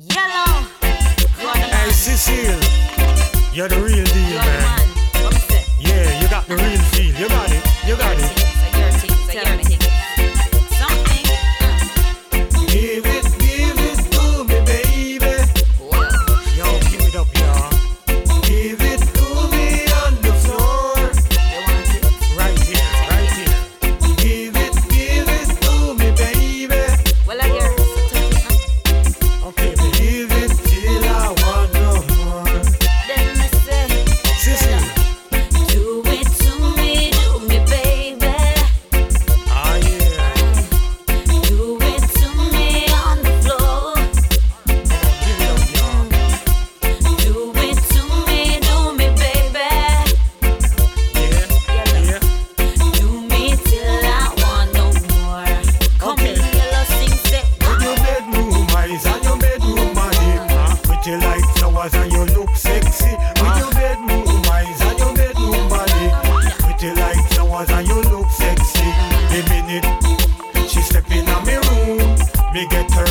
Yellow. Hey, Cecile, you're the real deal, man. What me say? Yeah, you got the real feel. You got it. You got it. Your thing. Something. Give it to me, baby. Yo, give it up, y'all. Give it to me on the floor. You want it? Right here, right here. Give it to me, baby. Well, I hear. Okay, baby. Give it till I want no more. Then me say, Cecile. do it to me, baby. Ah, yeah. Do it to me on the floor. Give it up, y'all. Do it to me, baby. Yeah, yeah. Do me till I want no more. Come Okay. in, yellow, sing, say. With your bedroom eyes and your bedroom body, pretty like flowers and you look sexy. With your bedroom eyes and your bedroom body, pretty like flowers and you look sexy. The minute she step in my room, me get her